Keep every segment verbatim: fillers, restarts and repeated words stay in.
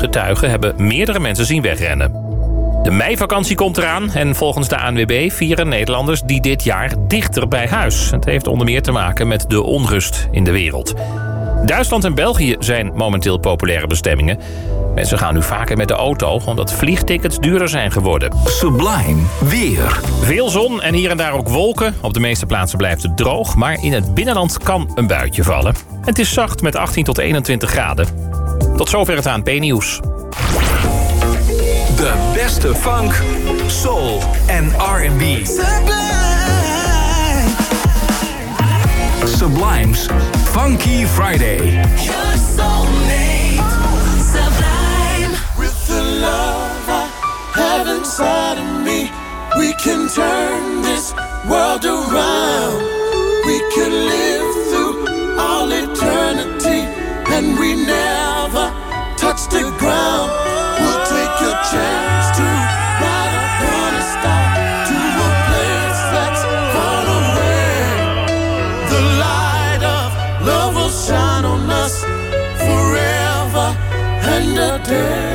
Getuigen hebben meerdere mensen zien wegrennen. De meivakantie komt eraan en volgens de A N W B vieren Nederlanders die dit jaar dichter bij huis. Het heeft onder meer te maken met de onrust in de wereld. Duitsland en België zijn momenteel populaire bestemmingen. Mensen gaan nu vaker met de auto omdat vliegtickets duurder zijn geworden. Sublime weer. Veel zon en hier en daar ook wolken. Op de meeste plaatsen blijft het droog, maar in het binnenland kan een buitje vallen. Het is zacht met achttien tot eenentwintig graden. Tot zover het A N P-nieuws. De beste funk, soul en R en B. Sublime's Funky Friday. You're soulmate, Sublime. With the love I have inside of me, we can turn this world around. We can live through all eternity, and we never touch the ground. We'll take your chance to ride upon a star to a place that's far away. The light of love will shine on us forever and a day.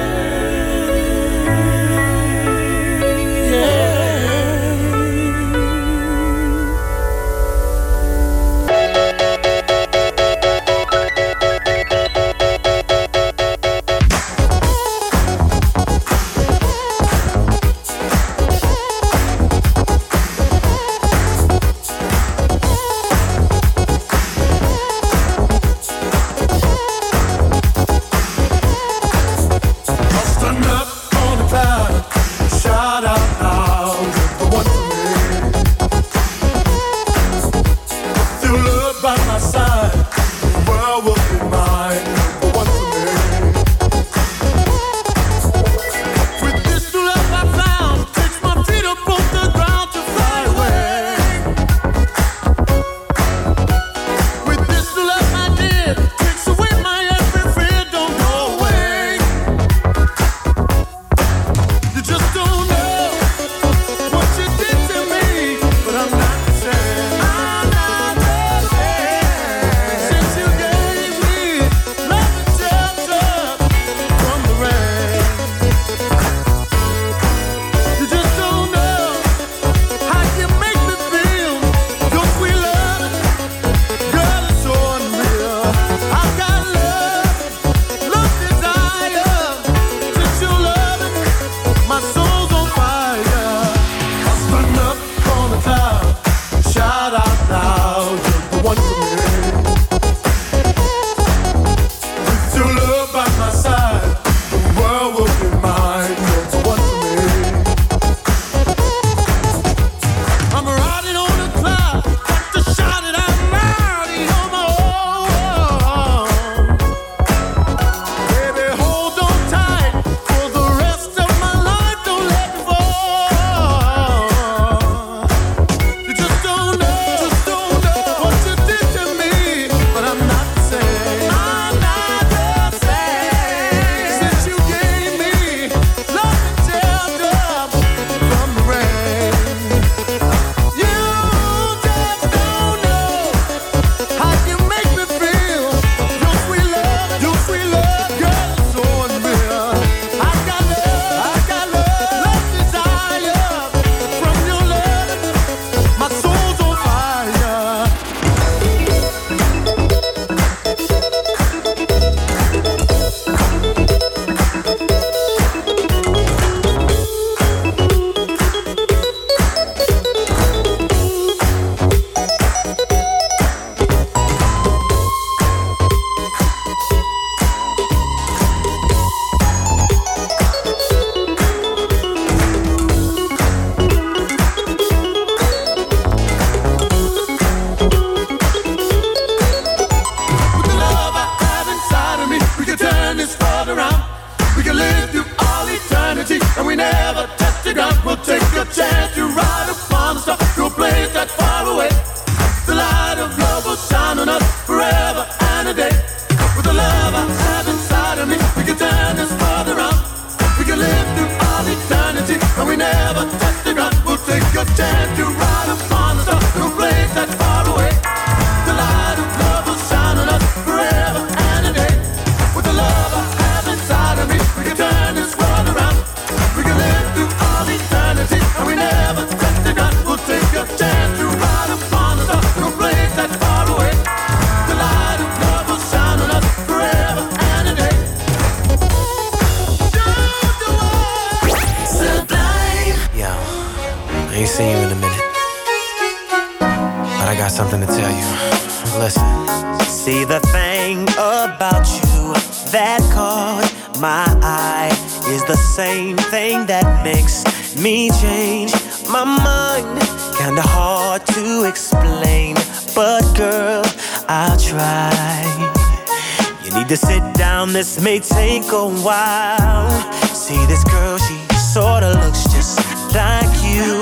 something to tell you. Listen. See, the thing about you that caught my eye is the same thing that makes me change my mind. Kinda hard to explain, but girl, I'll try. You need to sit down, this may take a while. See, this girl, she sorta looks just like you.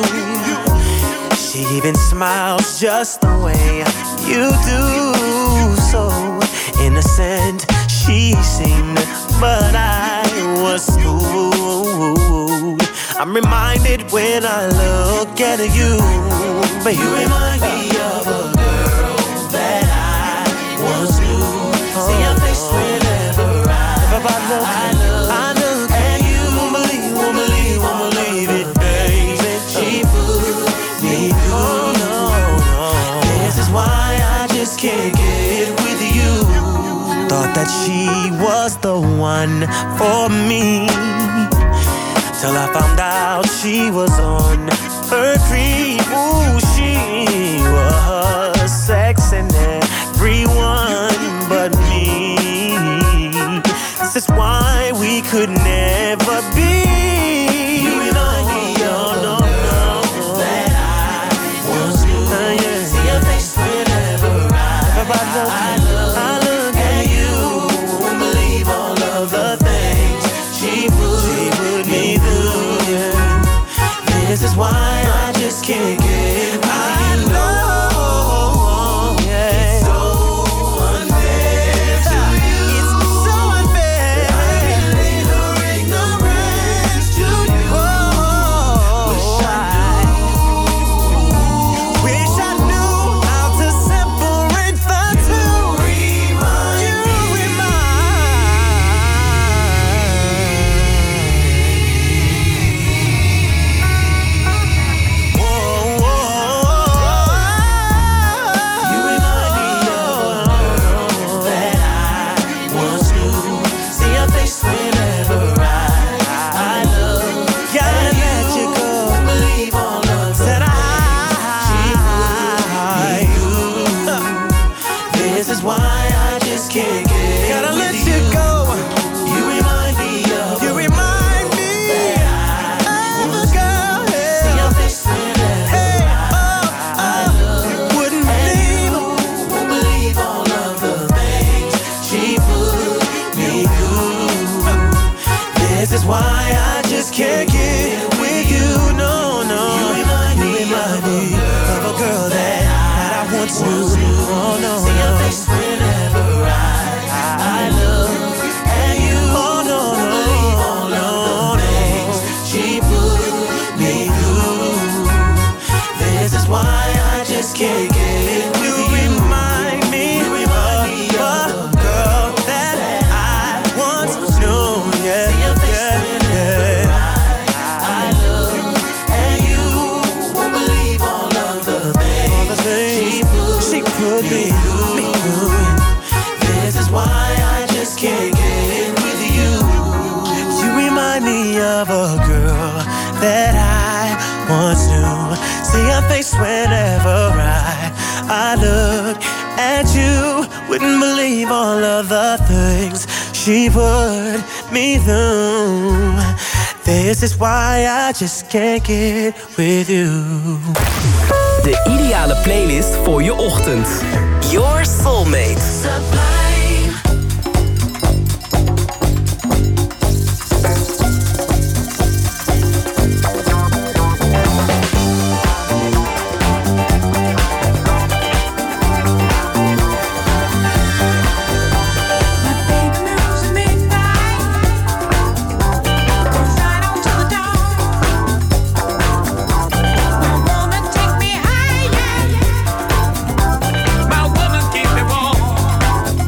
She even smiles just the way you do. So innocent she seemed, but I was fooled. I'm reminded when I look at you, baby. You remind me of a girl that I once knew. See your face whenever I, I look, I look, I look at you. Won't believe, won't believe, won't believe it, baby. She put me through. No, no. This is why I just can't get with you. Thought that she was the one for me, till I found out she was on her creep. Ooh, she was sexing everyone but me. This is why we could never be. You remind me of no, no, no, that I once knew. Uh, yeah. See your face whenever I, I look, I look, I look at you. Won't believe all of the things she put, she put me through. Yeah. This is why I just can't get with I you. Know, yeah. It's so unfair to you. It's so unfair. I relate her ignorance to you. Oh, wish I knew. Wish I knew how to separate the two. Remind you remind. Whoa, whoa. You remind me of a girl that I once knew. See your face whenever I, I look. Gotta let you go. Believe all of that I, she put me through. This is why I just can't get. Gotta let you go. You remind me of. You remind me of a girl. See your face whenever I look. Wouldn't believe, won't believe all of the things she put me through. This is why I just can't get with you. No, no. You remind me, remind me of a girl that, that I once knew. Oh no, see your face whenever I, I look at you. Oh no, no, believe all no, of the things she put me through. This is why I just can't get with you. You remind me, you remind me of a girl that I once knew. Yeah, yeah, yeah. I look at you, won't believe all of the things she put me through. This is why I just can't get with you. You remind me of a girl that I once knew. See your face whenever I, I look at you. Wouldn't believe all of the things she put me through. This is why I just can't get with you. De ideale playlist voor je ochtend. Your Soulmate. Sublime. My woman keep me warm.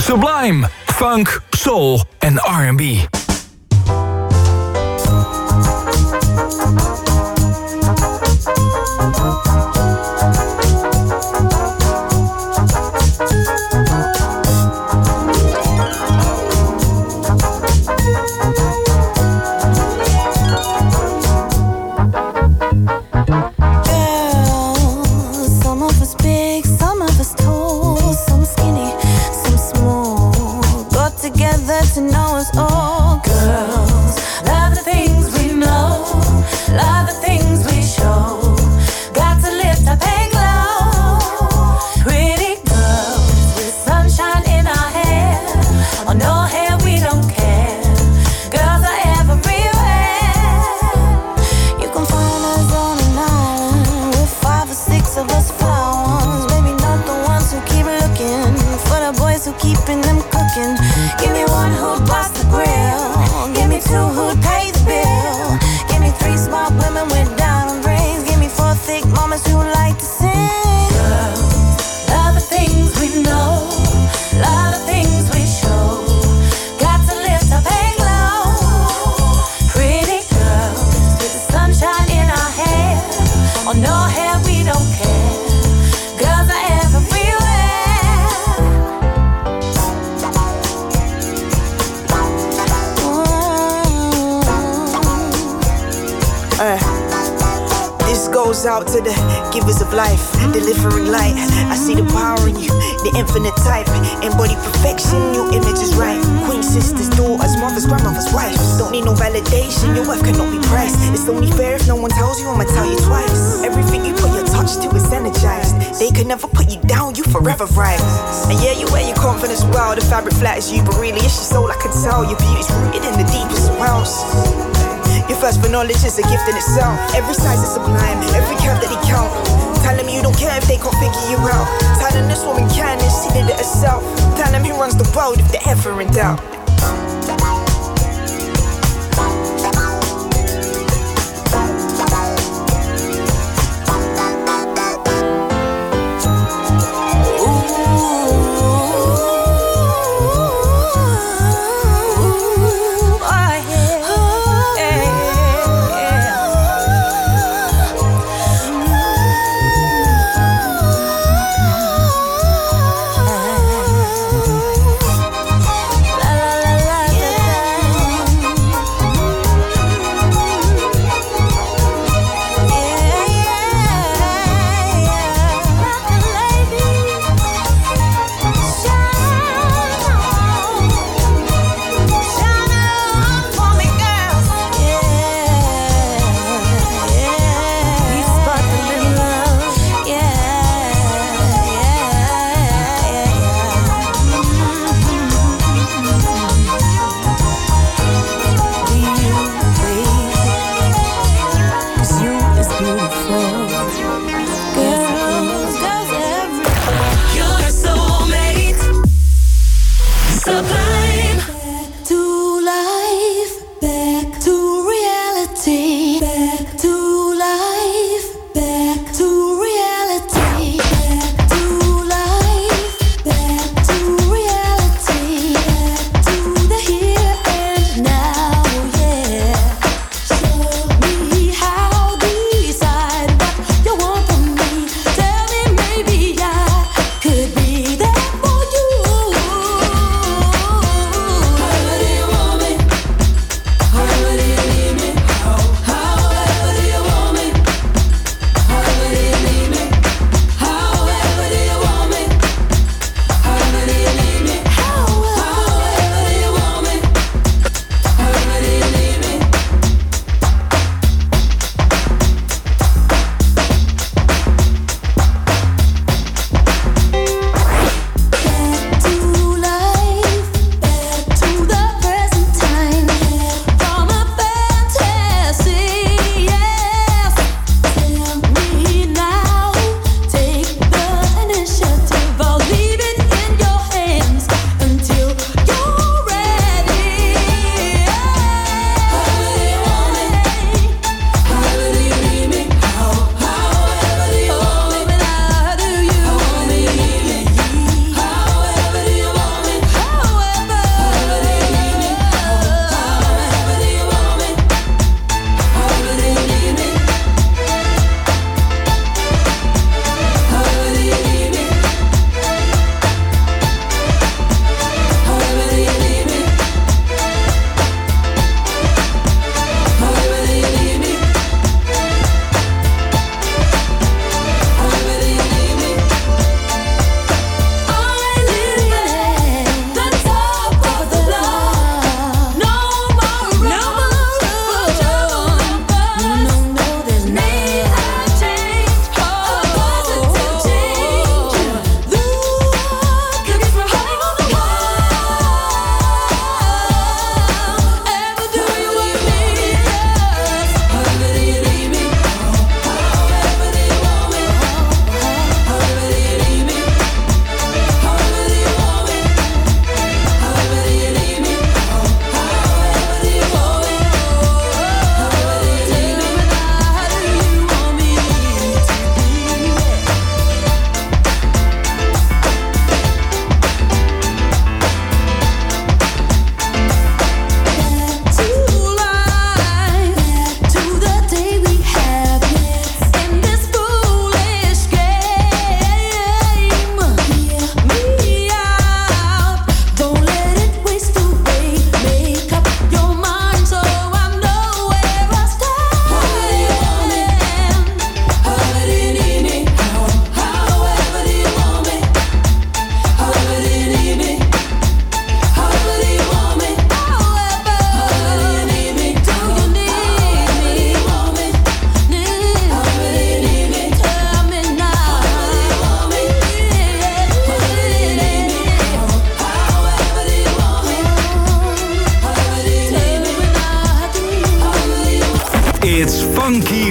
Sublime, funk, soul en R and B. To know us all, girls. Love the things we know, love the things we show. Got to lift up and glow. Pretty girls with sunshine in our hair, or no hair, we don't care. Girls are everywhere. You can find us on an island with five or six of us flowers. Maybe not the ones who keep looking, for the boys who keeping them cooking. Give me one who'd bust the grill. Give me two who'd pay the bill. Give me three smart women with diamond rings. Give me four thick mamas who like to sing. Girls, love the things we know, love the things we show. Got to lift up and glow. Pretty girls with the sunshine in our hair, or no hair, we don't care. Girls are everywhere. Uh, this goes out to the givers of life, delivering light. I see the power in you, the infinite type. Embody perfection, your image is right. Queen sisters, daughters, mothers, grandmothers, wives. Don't need no validation, your worth cannot be priced. It's only fair if no one tells you, I'ma tell you twice. Everything you put your touch to is energized. They could never put you down, you forever rise. And yeah, you wear your confidence well, the fabric flatters you, but really it's your soul, I can tell. Your beauty's rooted in the deepest wells. Your thirst for knowledge is a gift in itself. Every size is sublime, every curve that he count. Tell them you don't care if they can't figure you out. Tell them this woman can and she did it herself. Tell them who runs the world if they're ever in doubt. La la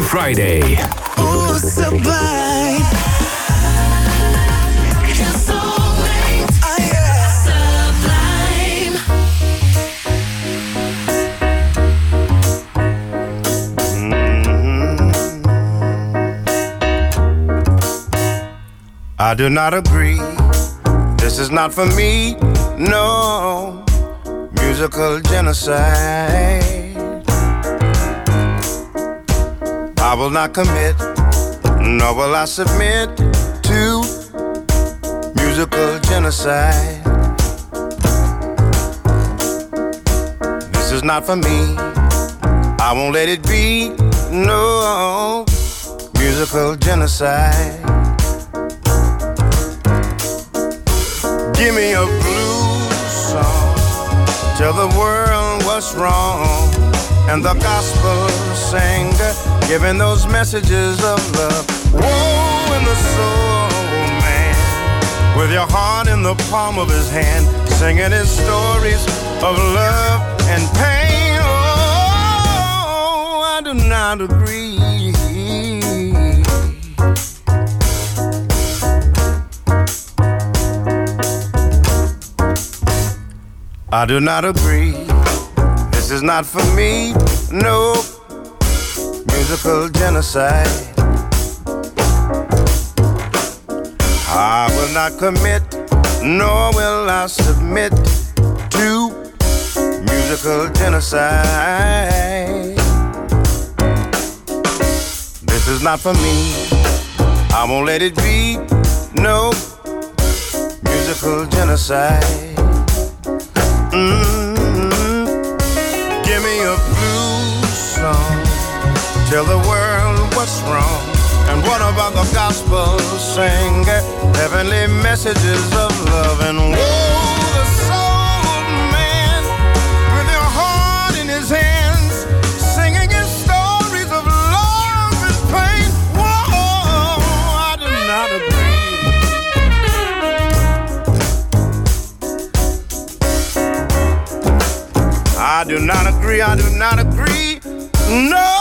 Friday. Oh, sublime. Your soulmate. Oh, yeah. Sublime. I do not agree. This is not for me. No. Musical genocide. I will not commit, nor will I submit to musical genocide. This is not for me. I won't let it be. No musical genocide. Give me a blues song. Tell the world what's wrong. And the gospel singer giving those messages of love. Woe in the soul, man, with your heart in the palm of his hand, singing his stories of love and pain. Oh, I do not agree. I do not agree. This is not for me, no musical genocide. I will not commit, nor will I submit to musical genocide. This is not for me, I won't let it be, no musical genocide. Mm-hmm. Give me a blues song. Tell the world what's wrong. And what about the gospel singer? Heavenly messages of love. And woe the soul man with your heart in his hands, singing his stories of love and pain. Whoa, I do not agree. I do not agree, I do not agree, no.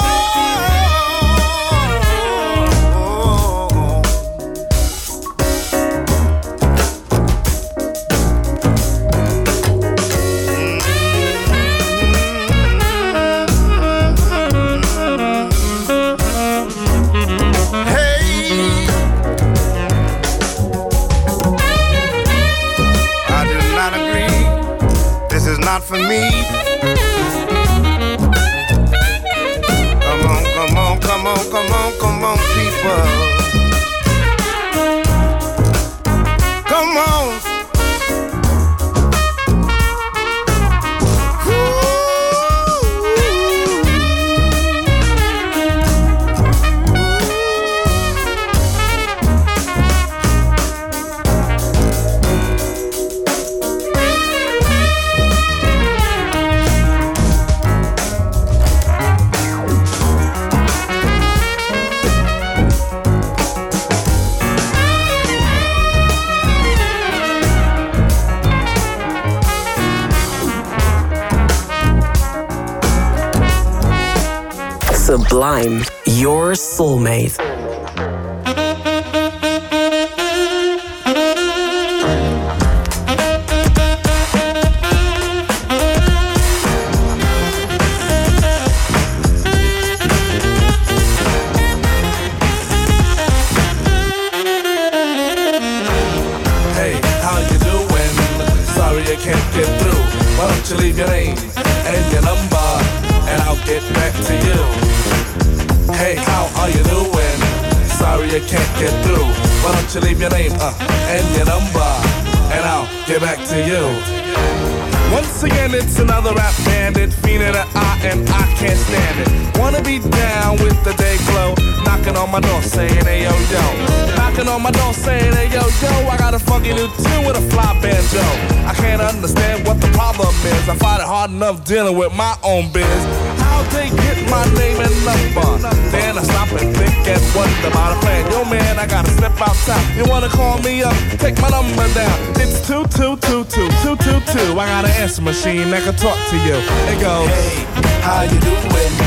Not for me. Come on, come on, come on, come on, come on, people. Come on. Sublime, your soulmate. Hey, how you doing? Sorry I can't get through. Why don't you leave your name and your number, and I'll get back to you. Hey, how are you doing? Sorry I can't get through. Why don't you leave your name uh, and your number, and I'll get back to you. Once again, it's another rap bandit, feeling an eye and I can't stand it. Wanna be down with the day glow, knocking on my door saying, hey yo yo. Knocking on my door saying, hey yo yo, I got a funky new tune with a fly banjo. I can't understand what the problem is. I find it hard enough dealing with my own biz. How'd they get my name and number? Then I stop and think and wonder about a plan. Yo man, I gotta step outside. You wanna call me up? Take my number down. It's two two two two two two two. I got an answer machine that can talk to you. It goes, hey, how you doing?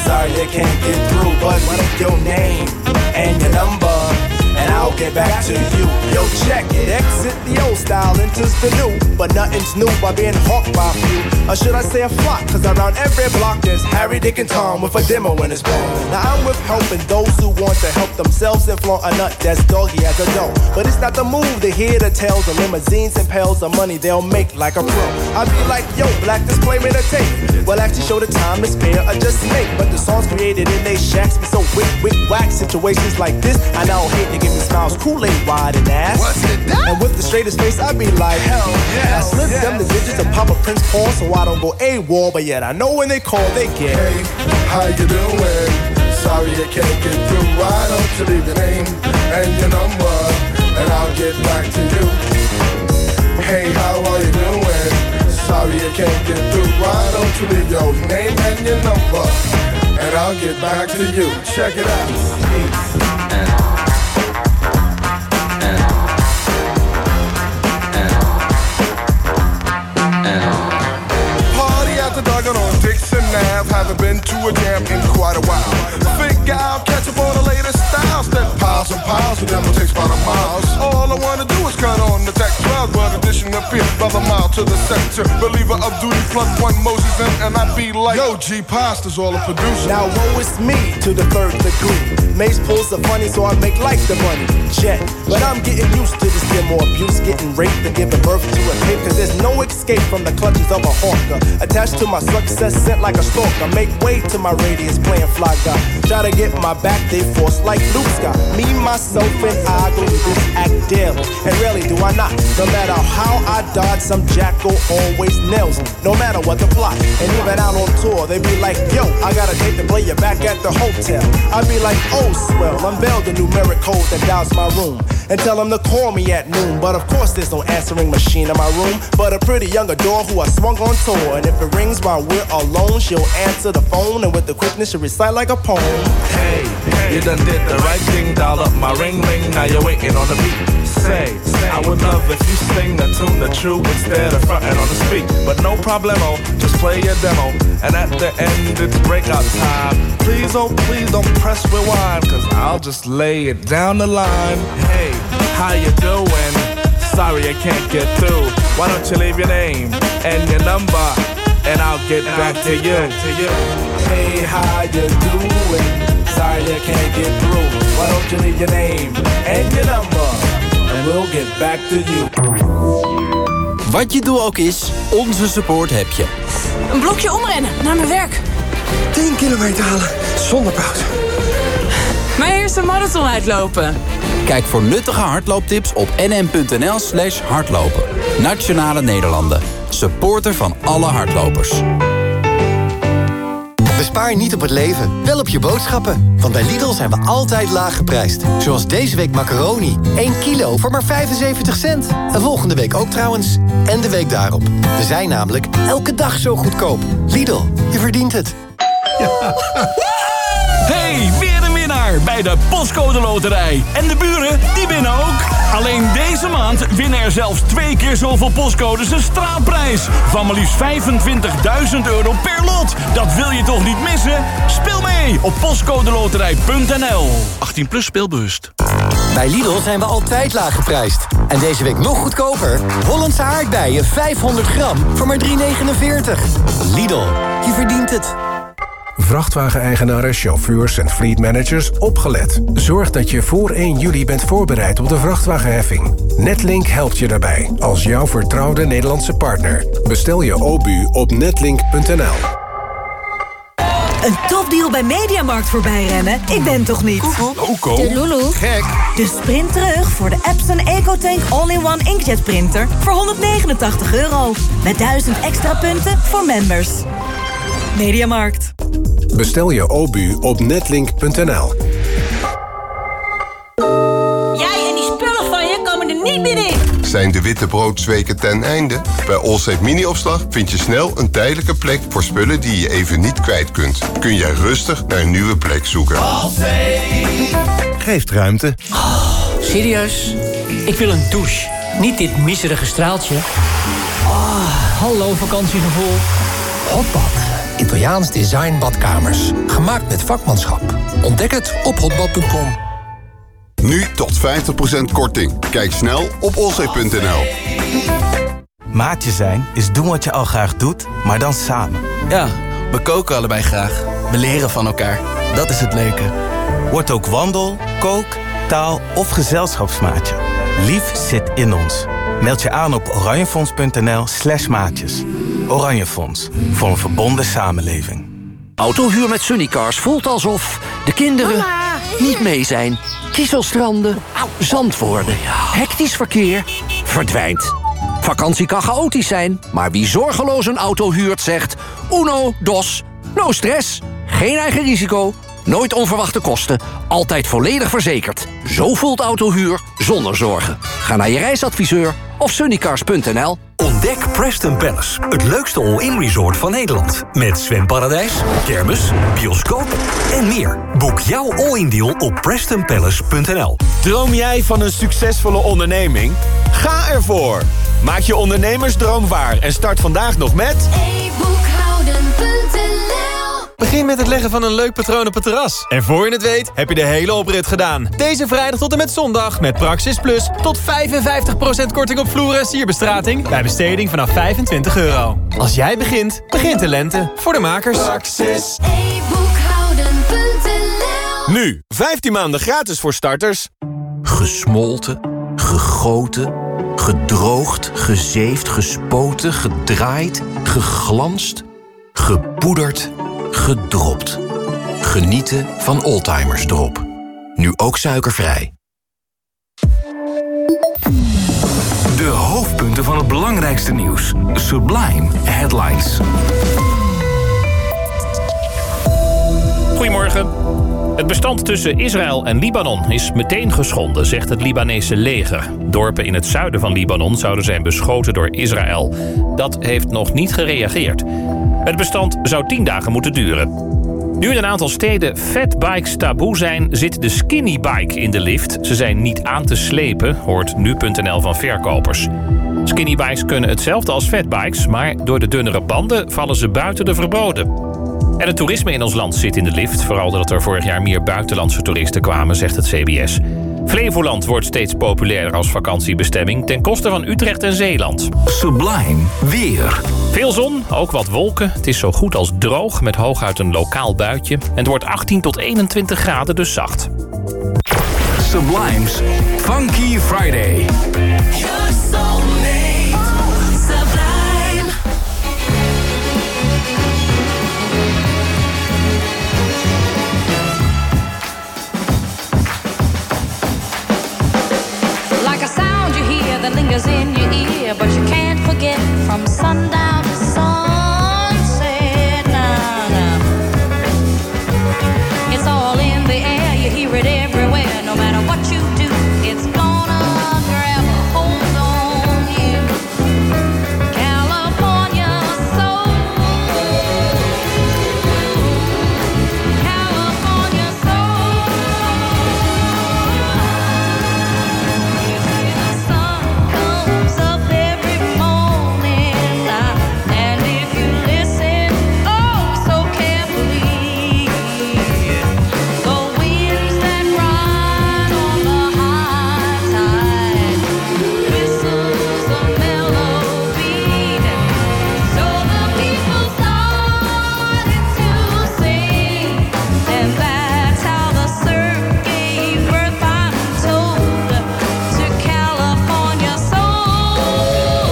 sorry I can't get through, but what if your name and your number, and I'll get back to you. Yo, check it. Exit the old style, enters the new. But nothing's new by being hawked by a few. Or should I say a flock? Cause around every block there's Harry, Dick, and Tom with a demo in his bag. Now I'm with helping those who want to help themselves and flaunt a nut that's doggy as a dough. But it's not the move to hear the tales of limousines and pails of money they'll make like a pro. I be like, yo, black disclaimer to tape. Well, actually show the time to spare or just make. But the songs created in they shacks be so wick, wick, whack. Situations like this, I now hate to give me smiles, Kool-Aid wide and ass. What's it that? And with the straightest face, I be like, hell yeah. I slip yes. them the digits of Papa Prince Paul, so I don't go AWOL, but yet I know when they call, they get. Hey, how you doing? Sorry I can't get through. Why don't you leave your name and your number, and I'll get back to you. Hey, how are you doing? Sorry I can't get through. Why don't you leave your name and your number, and I'll get back to you. Check it out. On Dixon Ave, haven't been to a jam in quite a while. Figure I'll catch up on the latest styles. Then piles and piles, and demo takes about a mile. All I wanna do is cut on the tech cloud, but addition appear by the mile to the sector. Believer of duty, plug one Moses in, and I be like, yo, G Pasta's all a producer. Now woe is me to the third degree. Mace pulls the funny, so I make like the money. Jet, but I'm getting used to this demo abuse, getting raped and giving birth to a tape. Cause there's no escape from the clutches of a hawker. Attached to my success, sent like a stalker. Make way to my radius, playing fly guy. Try to get my back, they force like Luke Scott. Me, myself, and I go to this act daily. And rarely do I not. No matter how I dodge, some jackal always nails me. No matter what the plot. And even out on tour, they be like, yo, I got a date to play you back at the hotel. I be like, oh, swell, unveil the numeric code that dials my room. And tell them to call me at noon. But of course there's no answering machine in my room, but a pretty young adore who I swung on tour. And if it rings while we're alone, she'll answer the phone, and with the quickness she'll recite like a poem. Hey, hey, you done did the right thing, dial up my ring ring, now you're waiting on the beat. Say, say, I would love if you sing the tune the true instead of fronting on the speak. But no problemo, just play your demo, and at the end it's breakout time. Please, oh please don't press rewind, cause I'll just lay it down the line. Hey, how you doing? Sorry I can't get through. Why don't you leave your name and your number, and I'll get back to you. Hey, how you doing? Sorry I can't get through. Why don't you leave your name and your number, and we'll get back to you. Wat je doel ook is, onze support heb je. Een blokje omrennen naar mijn werk. tien kilometer halen zonder pauze. Mijn eerste marathon uitlopen. Kijk voor nuttige hardlooptips op nm.nl slash hardlopen. Nationale Nederlanden. Supporter van alle hardlopers. Bespaar niet op het leven, wel op je boodschappen. Want bij Lidl zijn we altijd laag geprijsd. Zoals deze week macaroni. één kilo voor maar vijfenzeventig cent. En volgende week ook trouwens. En de week daarop. We zijn namelijk elke dag zo goedkoop. Lidl, je verdient het. Hey, weer een winnaar bij de Postcode Loterij. En de buren, die winnen ook. Alleen deze maand winnen er zelfs twee keer zoveel postcodes een straatprijs. Van maar liefst vijfentwintigduizend euro per lot. Dat wil je toch niet missen? Speel mee op postcodeloterij punt n l. achttien plus speelbewust. Bij Lidl zijn we altijd laag geprijsd. En deze week nog goedkoper. Hollandse aardbeien vijfhonderd gram voor maar drie negenenveertig. Lidl, je verdient het. Vrachtwageneigenaren, chauffeurs en fleetmanagers opgelet. Zorg dat je voor één juli bent voorbereid op de vrachtwagenheffing. Netlink helpt je daarbij als jouw vertrouwde Nederlandse partner. Bestel je O B U op netlink punt n l. Een topdeal bij Mediamarkt voorbij rennen? Ik ben toch niet? Coco. De Lulu. Gek. Dus sprint terug voor de Epson EcoTank All-in-One Inkjet Printer voor honderdnegenentachtig euro. Met duizend extra punten voor members. Mediamarkt. Bestel je O B U op netlink punt n l. Jij en die spullen van je komen er niet meer in. Zijn de wittebroodsweken ten einde? Bij Allsafe Mini-opslag vind je snel een tijdelijke plek voor spullen die je even niet kwijt kunt. Kun jij rustig naar een nieuwe plek zoeken. Geeft ruimte. Oh, serieus? Ik wil een douche. Niet dit miserige straaltje. Oh, hallo vakantiegevoel. Hotbad. Italiaans design badkamers. Gemaakt met vakmanschap. Ontdek het op hotbad punt com. Nu tot vijftig procent korting. Kijk snel op olzee punt n l. Maatje zijn is doen wat je al graag doet, maar dan samen. Ja, we koken allebei graag. We leren van elkaar. Dat is het leuke. Word ook wandel, kook, taal of gezelschapsmaatje. Lief zit in ons. Meld je aan op oranjefonds punt n l slash maatjes. Oranjefonds, voor een verbonden samenleving. Autohuur met Sunnycars voelt alsof de kinderen niet mee zijn. Kieselstranden, zand worden, hectisch verkeer, verdwijnt. Vakantie kan chaotisch zijn, maar wie zorgeloos een auto huurt zegt... Uno, dos, no stress, geen eigen risico, nooit onverwachte kosten... altijd volledig verzekerd. Zo voelt autohuur zonder zorgen. Ga naar je reisadviseur of sunnycars punt n l. Ontdek Preston Palace, het leukste all-in resort van Nederland. Met zwemparadijs, kermis, bioscoop en meer. Boek jouw all-in deal op preston palace punt n l. Droom jij van een succesvolle onderneming? Ga ervoor! Maak je ondernemersdroom waar en start vandaag nog met... e boekhouden punt n l. Begin met het leggen van een leuk patroon op het terras. En voor je het weet, heb je de hele oprit gedaan. Deze vrijdag tot en met zondag met Praxis Plus... tot vijfenvijftig procent korting op vloeren en sierbestrating... bij besteding vanaf vijfentwintig euro. Als jij begint, begint de lente. Voor de makers. Praxis. e boekhouden punt n l. Nu, vijftien maanden gratis voor starters. Gesmolten, gegoten, gedroogd, gezeefd, gespoten, gedraaid, geglanst, gepoederd, gedropt. Genieten van Oldtimers Drop. Nu ook suikervrij. De hoofdpunten van het belangrijkste nieuws. Sublime Headlines. Goedemorgen. Het bestand tussen Israël en Libanon is meteen geschonden, zegt het Libanese leger. Dorpen in het zuiden van Libanon zouden zijn beschoten door Israël. Dat heeft nog niet gereageerd. Het bestand zou tien dagen moeten duren. Nu in een aantal steden fatbikes taboe zijn, zit de skinnybike in de lift. Ze zijn niet aan te slepen, hoort nu punt n l van verkopers. Skinnybikes kunnen hetzelfde als fatbikes, maar door de dunnere banden vallen ze buiten de verboden. En het toerisme in ons land zit in de lift, vooral doordat er vorig jaar meer buitenlandse toeristen kwamen, zegt het C B S. Flevoland wordt steeds populairder als vakantiebestemming ten koste van Utrecht en Zeeland. Sublime weer. Veel zon, ook wat wolken. Het is zo goed als droog met hooguit een lokaal buitje. En het wordt achttien tot eenentwintig graden, dus zacht. Sublime's Funky Friday. Your soulmate, Sublime. Like a sound you hear that lingers in your ear, but you can't forget from sundown to sunset. Nah, nah. It's all in the air, you hear it everywhere. No matter what you do, it's gonna grab a hold on you. California soul, California soul. You see the sun comes up every morning, and if you listen, oh so carefully, the winds that ride on the high tide whistles a melody, so the people started to sing, and that's how the surf gave birth, I'm told, to California soul,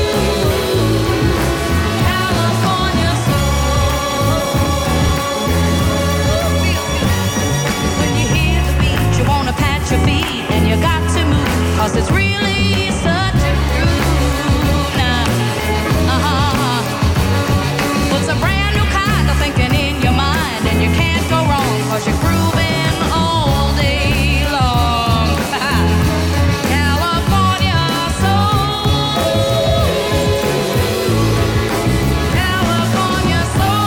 California soul. When you hear the beat, you wanna pat your feet, and you got to move, 'cause it's really such a groove now. Uh-huh. Puts a brand new kind of thinking in your mind, and you can't go wrong, 'cause you're grooving all day long. California soul, California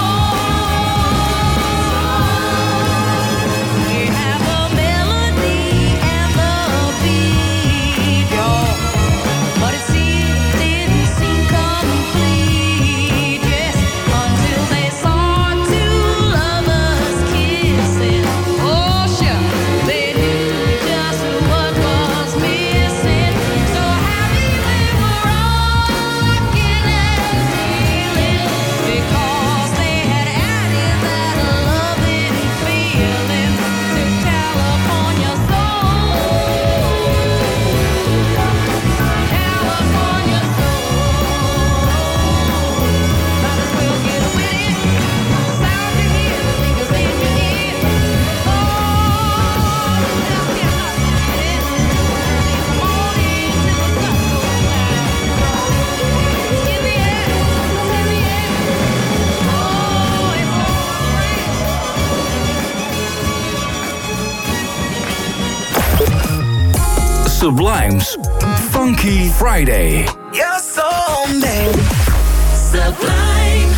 soul. We have a melody and the beat, your Sublime's Funky Friday. You're so mean. Sublime.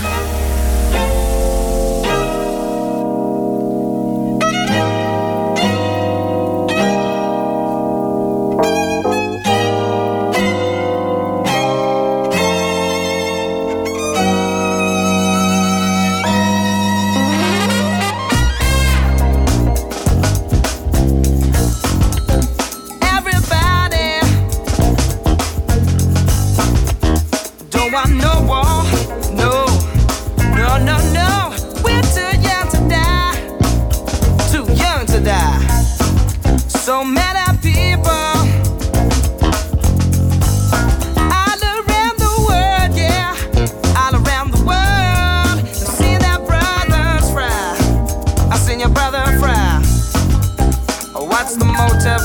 So many people all around the world, yeah, all around the world. I've seen their brothers fry. I've seen your brother fry. What's the motive?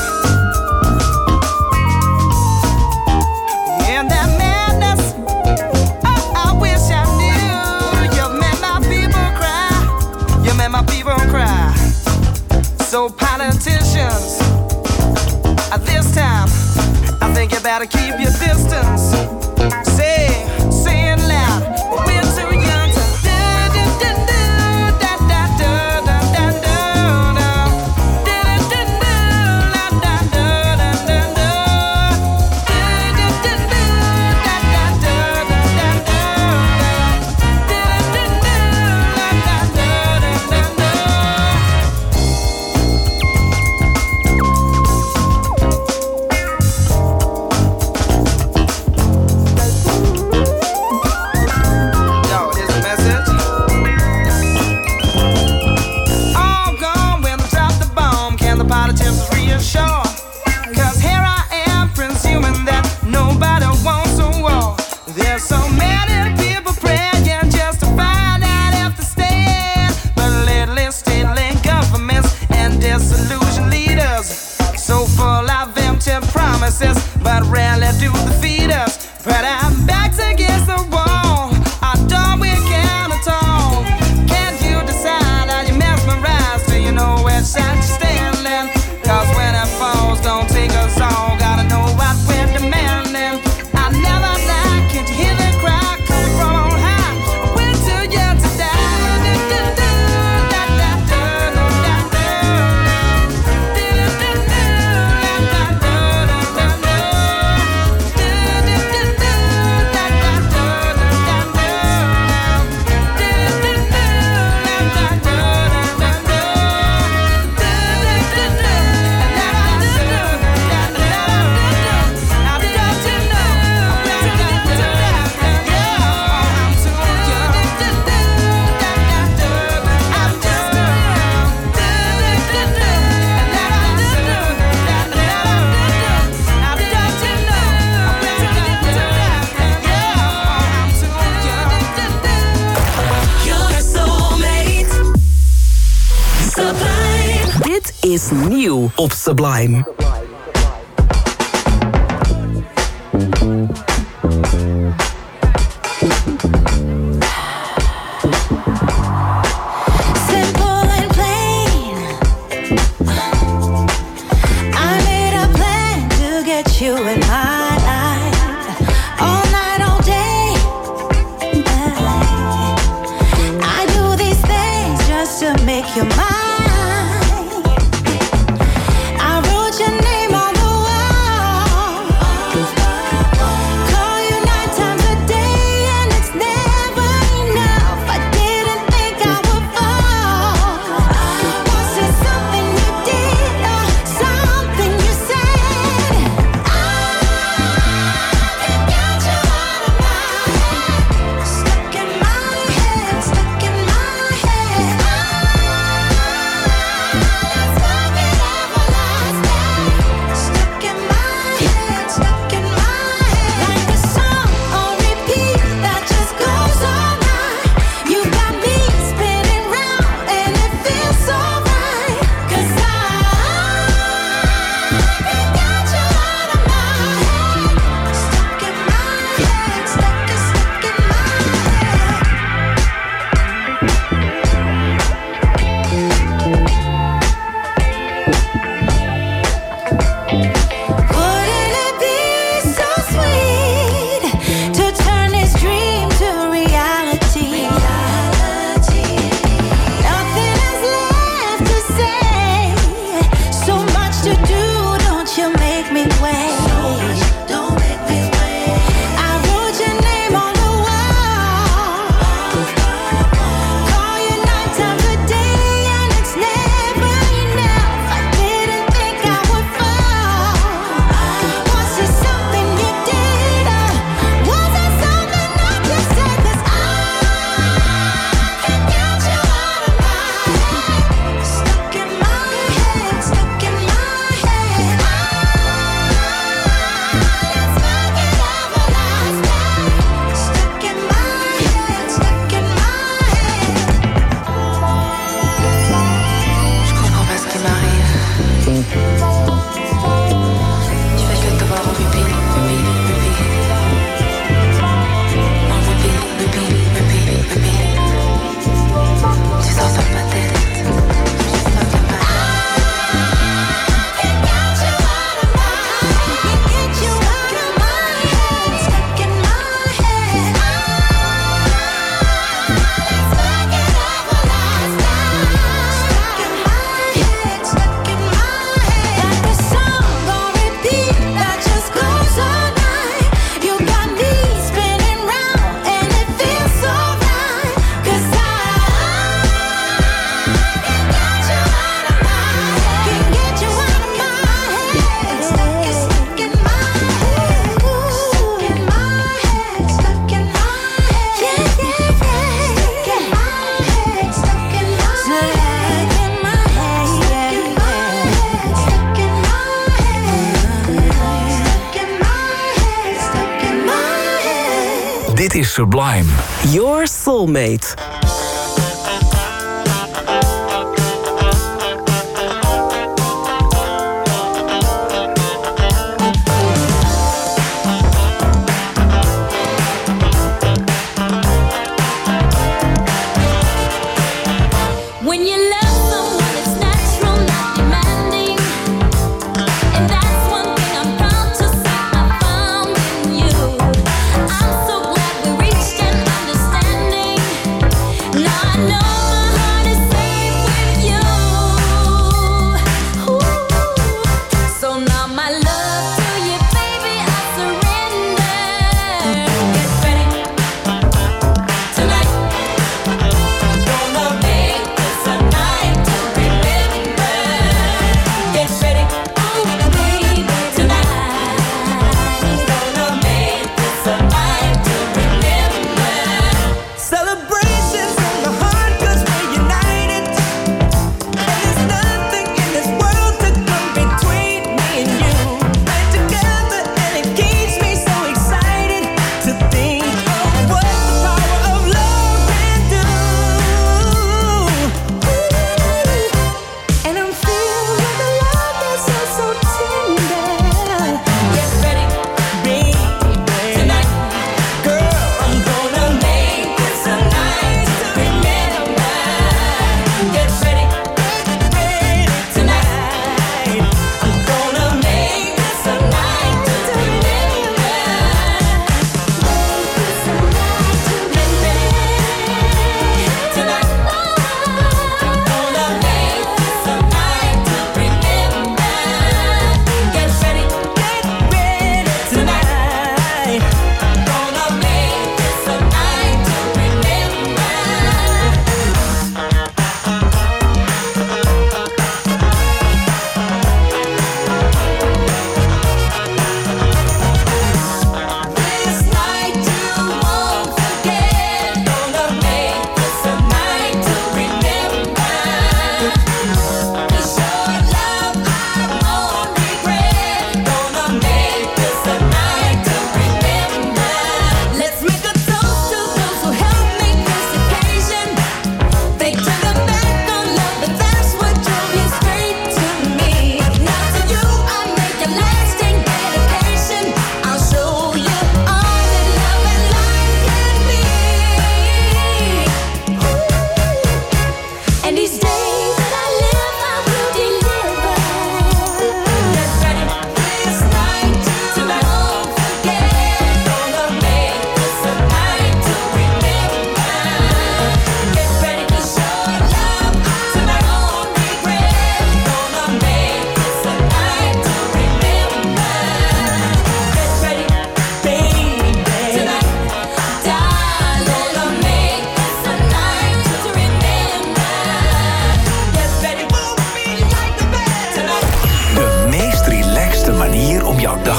In that madness, oh, I wish I knew. You made my people cry. You made my people cry. So politicians, at this time, I think you better keep your distance. Say, say it loud. We're too young to do, do, do, do, da, da, do, da, da, do, do. Do, do, do, do, la, da, do, da, da, do. Do, do, do, do, da, da, do, da, da, do. Do, do, do, do, la, da, do, da, da, do. But rarely do the feed us. But our backs against the wall. I don't we can at all. Can't you decide? Are you mesmerized? Do you know which side you're standing? Cause when it falls, don't take us all. Gotta know what we're demanding. I never lie. Can't you hear the cry coming from on high? We're too young to die. Is nieuw op Sublime. I Dit is Sublime. Your Soulmate. Magic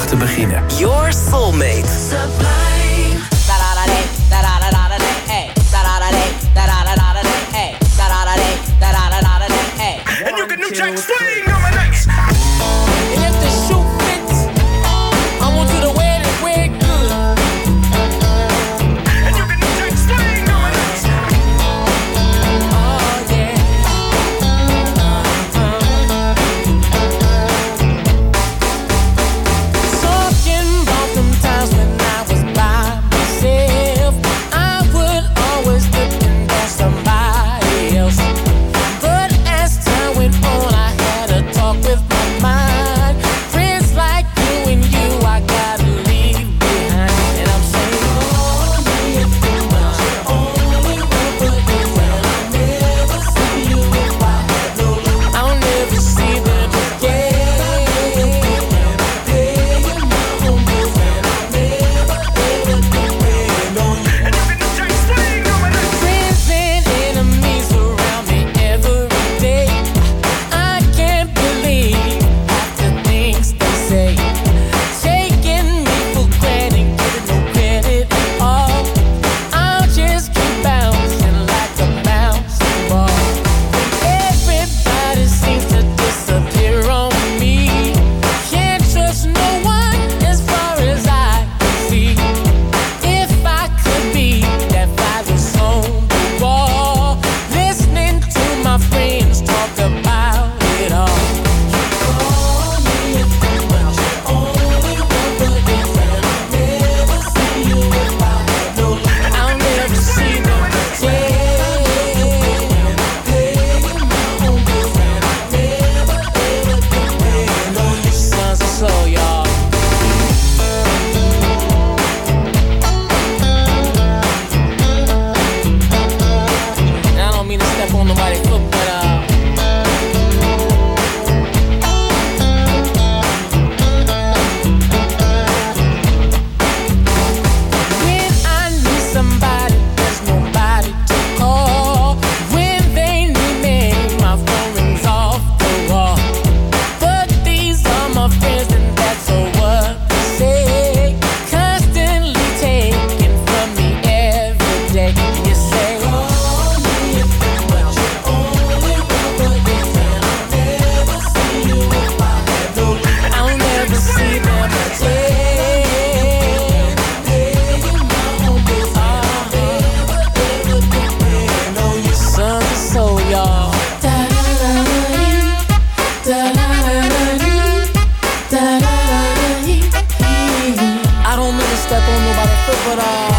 te beginnen. Your Soulmate. Sublime. And you can new jack swing on my next. And if the shoe fits, I want you to wear it, wear it good. And you can new jack swing on my next. Oh yeah. Talking about them times when I was by myself, I would always depend on somebody else. But as time went on, I had a talk with my mind. Friends like you and you, I gotta leave behind. And I'm saying, oh, me if you want your only one, but then I'll never see you if I had no love. I'll never see them again. And I pay you my own bills, and I'll never ever depend on you. And you can new jack swing on my next. Friends and enemies around me every day. I can't believe half the things they say. Taking me for granted, getting no credit at all. I'll just keep bouncing like a bouncing ball. Everybody seems to disappear on me. Can't trust no one as far as I can see. If I could be that fly that's on the wall, listening to my friends talk about it all. Call me if you want your only one, but then I'll never see you if I had no love. I'll never see them again. And I pay you my own bills, and I'll never ever depend on you. Sons of soul, y'all. And I don't mean to step on nobody's foot, but uh when I need somebody, there's nobody to call. When they need me, my phone rings off the wall. But these are my friends, and that's all what they say. Constantly taking from me every day. You say, call me if you want your only one, but then I'll never see you if I had no love. I'll never see them again. Pay you my own bills, I'll never ever depend on you. Sons of soul, y'all. I don't mean to step on nobody's foot, but uh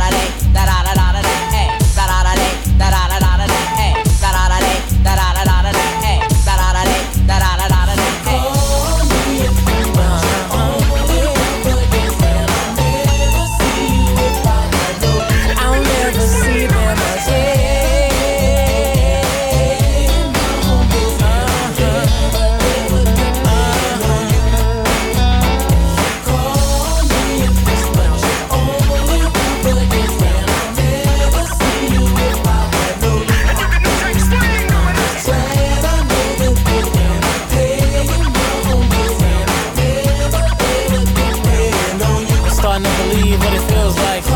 I'll never see them again. I'm starting to believe what it feels like.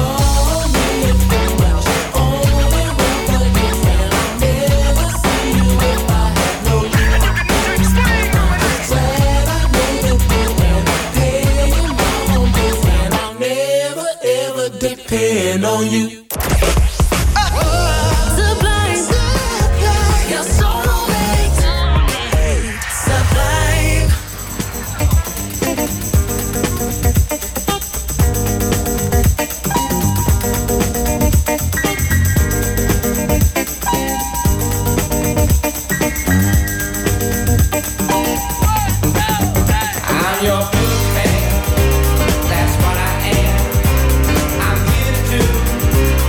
Depend on you. Sublime. Your soulmate. Sublime. I'm your big fan. That's what I am. I'm here to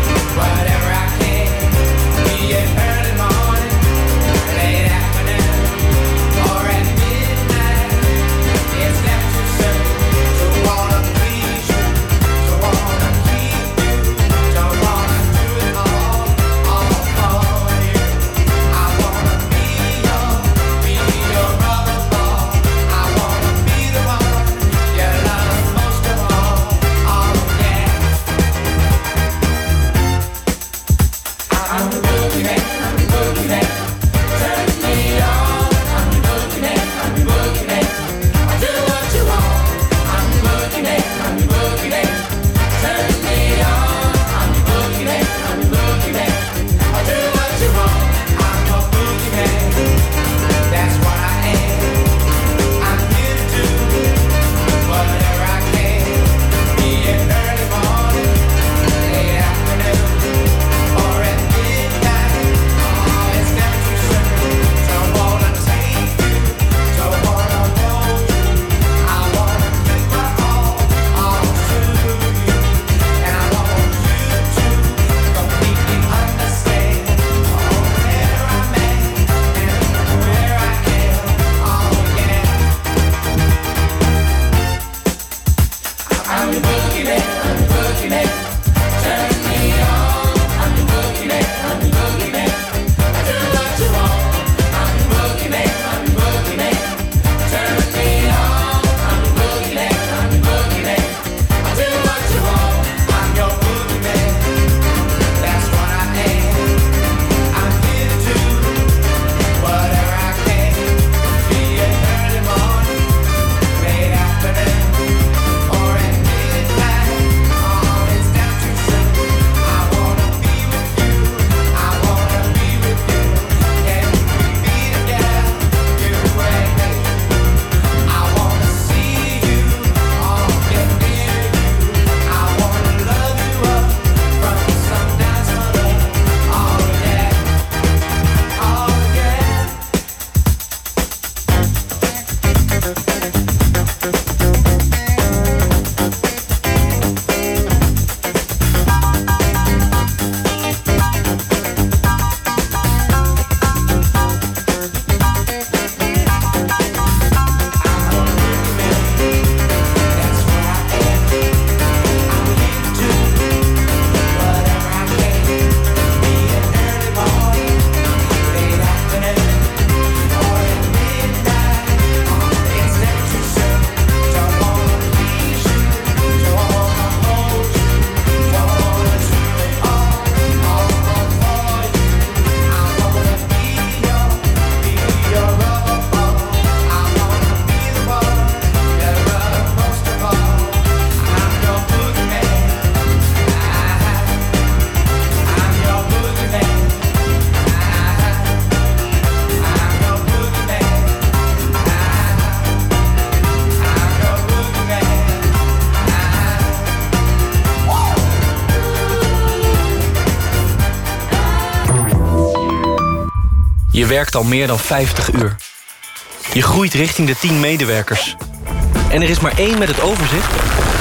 werkt al meer dan vijftig uur. Je groeit richting de tien medewerkers. En er is maar één met het overzicht.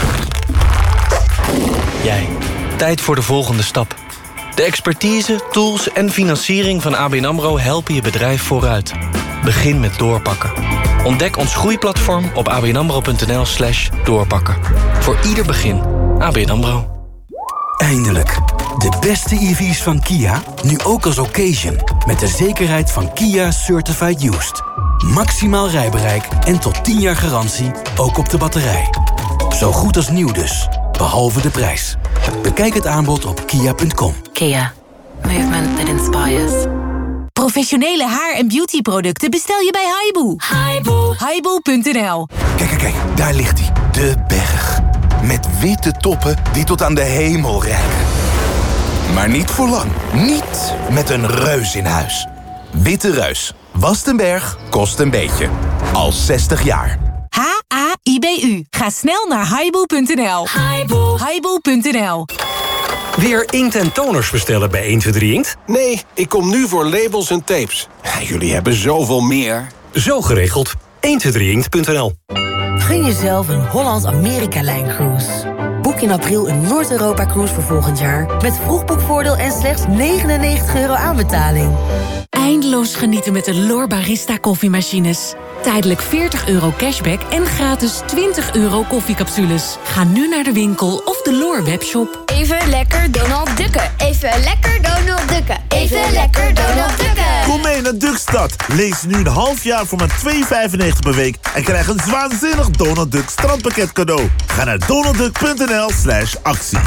Jij. Tijd voor de volgende stap. De expertise, tools en financiering van A B N AMRO helpen je bedrijf vooruit. Begin met doorpakken. Ontdek ons groeiplatform op abnamro.nl slash doorpakken. Voor ieder begin. A B N AMRO. Eindelijk. De beste E V's van Kia, nu ook als occasion. Met de zekerheid van Kia Certified Used. Maximaal rijbereik en tot tien jaar garantie, ook op de batterij. Zo goed als nieuw dus, behalve de prijs. Bekijk het aanbod op kia punt com. Kia. Movement that inspires. Professionele haar- en beautyproducten bestel je bij Haibu. Haibu. Haibu punt n l. Kijk, kijk, kijk, daar ligt hij. De berg. Met witte toppen die tot aan de hemel reiken. Maar niet voor lang. Niet met een reus in huis. Witte Reus. Wast een berg, kost een beetje. Al zestig jaar. H A I B U. Ga snel naar haibu punt n l. Haibu. Haibu punt n l. Weer inkt en toners bestellen bij één twee drie Inkt? Nee, ik kom nu voor labels en tapes. Jullie hebben zoveel meer. Zo geregeld. één twee drie inkt punt n l. Gun jezelf een Holland-Amerika-lijncruise. Boek in april een Noord-Europa-cruise voor volgend jaar... met vroegboekvoordeel en slechts negenennegentig euro aanbetaling. Eindeloos genieten met de L'OR Barista koffiemachines. Tijdelijk veertig euro cashback en gratis twintig euro koffiecapsules. Ga nu naar de winkel of de L'OR webshop. Even lekker Donald Ducken. Even lekker Donald Ducken. Even lekker Donald Ducken. Kom mee naar Duckstad. Lees nu een half jaar voor maar twee negenenvijftig per week... en krijg een waanzinnig Donald Duck strandpakket cadeau. Ga naar donaldduck punt n l slash actie.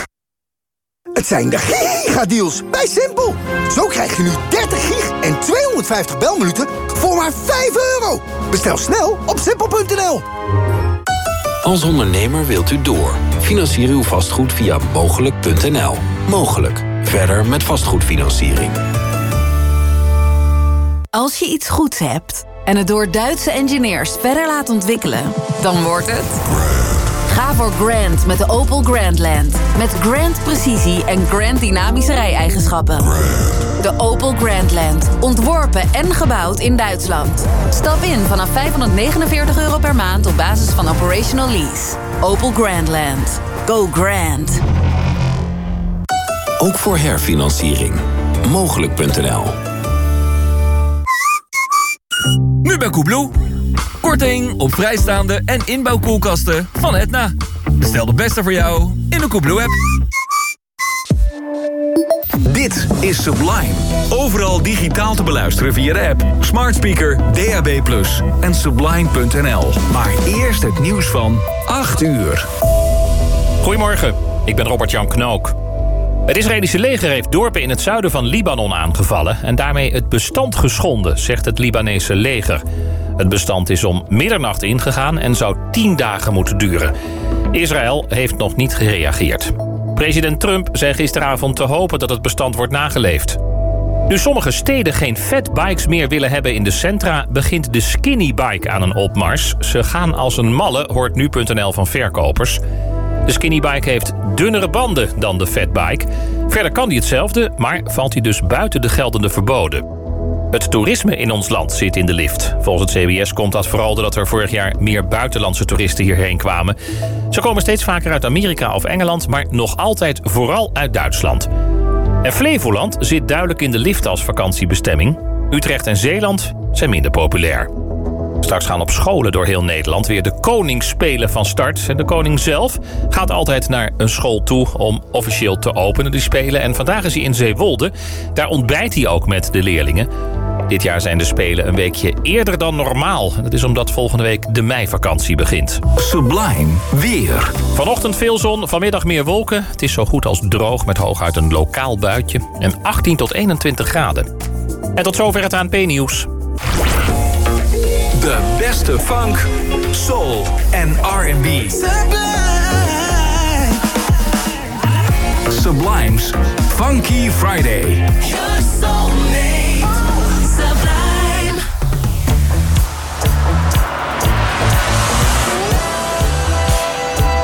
Het zijn de gigadeals bij Simpel. Zo krijg je nu dertig gig en tweehonderdvijftig belminuten voor maar vijf euro. Bestel snel op simpel punt n l. Als ondernemer wilt u door. Financier uw vastgoed via mogelijk punt n l. Mogelijk. Verder met vastgoedfinanciering. Als je iets goeds hebt en het door Duitse engineers verder laat ontwikkelen, dan wordt het... Ga voor Grand met de Opel Grandland. Met Grand precisie en Grand dynamische rij-eigenschappen. De Opel Grandland. Ontworpen en gebouwd in Duitsland. Stap in vanaf vijfhonderdnegenenveertig euro per maand op basis van operational lease. Opel Grandland. Go Grand. Ook voor herfinanciering. mogelijk punt n l. Nu bij Koebloe. Korting op vrijstaande en inbouwkoelkasten van Etna. Bestel de beste voor jou in de Koebloe-app. Dit is Sublime. Overal digitaal te beluisteren via de app, smart speaker, D A B plus, en sublime punt n l. Maar eerst het nieuws van acht uur. Goedemorgen, ik ben Robert-Jan Knook. Het Israëlische leger heeft dorpen in het zuiden van Libanon aangevallen... en daarmee het bestand geschonden, zegt het Libanese leger. Het bestand is om middernacht ingegaan en zou tien dagen moeten duren. Israël heeft nog niet gereageerd. President Trump zei gisteravond te hopen dat het bestand wordt nageleefd. Nu sommige steden geen fatbikes meer willen hebben in de centra... begint de skinnybike aan een opmars. Ze gaan als een malle, hoort nu punt n l van verkopers. De skinnybike heeft dunnere banden dan de fatbike. Verder kan die hetzelfde, maar valt hij dus buiten de geldende verboden. Het toerisme in ons land zit in de lift. Volgens het C B S komt dat vooral doordat er vorig jaar meer buitenlandse toeristen hierheen kwamen. Ze komen steeds vaker uit Amerika of Engeland, maar nog altijd vooral uit Duitsland. En Flevoland zit duidelijk in de lift als vakantiebestemming. Utrecht en Zeeland zijn minder populair. Straks gaan op scholen door heel Nederland weer de Koningsspelen van start. En de koning zelf gaat altijd naar een school toe om officieel te openen, die spelen. En vandaag is hij in Zeewolde. Daar ontbijt hij ook met de leerlingen. Dit jaar zijn de Spelen een weekje eerder dan normaal. Dat is omdat volgende week de meivakantie begint. Sublime weer. Vanochtend veel zon, vanmiddag meer wolken. Het is zo goed als droog met hooguit een lokaal buitje. En achttien tot eenentwintig graden. En tot zover het A N P-nieuws. De beste funk, soul en R en B. Sublime's Funky Friday.